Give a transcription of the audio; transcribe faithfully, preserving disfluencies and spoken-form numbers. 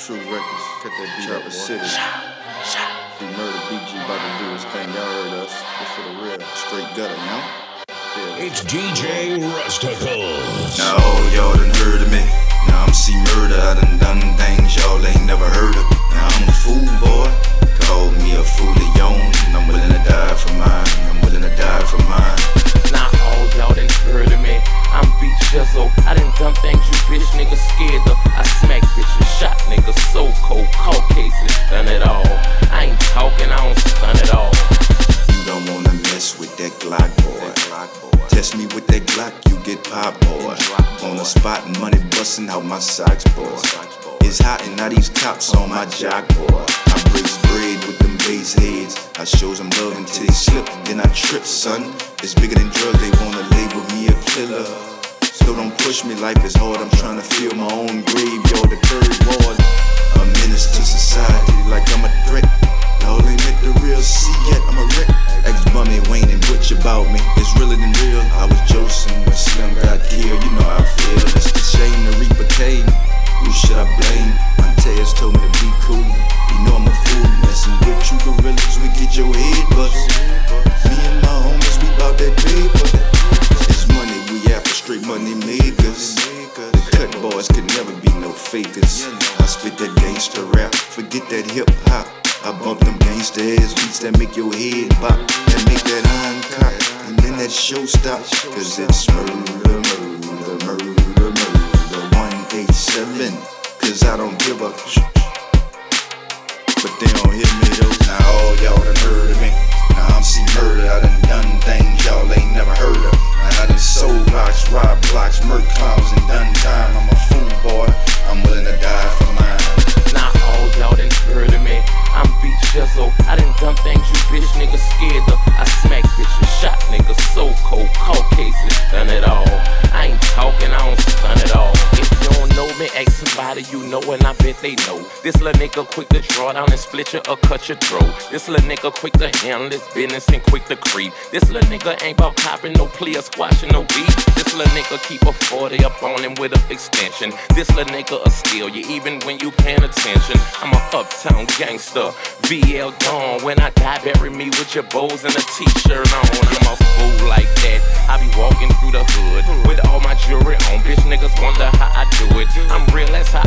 True Records. Cut that beat up, City. See Murder B G about to do his thing. Y'all heard us. It's for the real. Straight gutter, you know? Yeah. It's D J Rusticles. Now all y'all done heard of me. Now I'm C Murder. I done done things y'all ain't never heard of. Now I'm a fool, boy. Call me a fool of yours, and I'm willing to die for mine. I'm willing to die for mine. Now all y'all done heard of me. I'm B Jizzle. I done done things you bitch niggas scared of. I smack bitches, shot niggas, so cold, Caucasians, done it all. I ain't talking, I don't stun it all. You don't wanna mess with that Glock, boy. Test me with that Glock, you get pop, boy. On the spot, money bustin' out my socks, boy. It's hot and now these tops on my jock, boy. I breaks bread with them bass heads. I show them love until they slip, then I trip, son. It's bigger than drugs, they wanna label me a killer. So don't push me, life is hard, I'm trying to feel my own grave, you're the third ward. A menace to society, like I'm a threat. Y'all ain't met the real C yet, I'm a wreck. Ex-bummy Wayne and Butch about me, it's realer than real. I was Joseph when Slim got killed, you know how I feel. It's the shame the reaper came, who should I blame? My Taz told me to be cool, you know I'm a fool. Messing with you gorillas, we get your head bust. Me and my homies, we bout that paper. It's money, we after straight money makers. The cut boys can never be no fakers. I spit that gangster rap, forget that hip hop. I bump them gangsta ass beats that make your head pop, that make that iron cock, and then that show stop. Cause it's murder, murder, murder, murder, one eight seven. Cause I don't give a sh- but they don't hear me though. Now all y'all done heard of me. Now I'm C Murder, I done done things y'all ain't never heard of. Now I done sold blocks, robbed blocks, murk clowns and done time. I'm a fool, boy, I'm willing to die for mine. Now all y'all done heard of me. I'm B Jizzle. I done done things you bitch niggas scared of. I smack bitches, shot niggas, so cold, Caucasians, done it all. I ain't talking, I don't stun it all. If you don't know me, ask somebody you know, and I bet they know. This little nigga quick to draw down and split you or cut your throat. This little nigga quick to handle his business and quick to creep. This little nigga ain't about copping no plea or squashing no beat. This little nigga keep a forty up on him with a extension. This little nigga will steal you even when you paying attention. I'm a uptown gangster, V L Dawn. When I die, bury me with your bows and a t-shirt on. I'm a fool like that. I be walking through the hood with all my jewelry on. Bitch niggas wonder how I do it. I'm real, that's how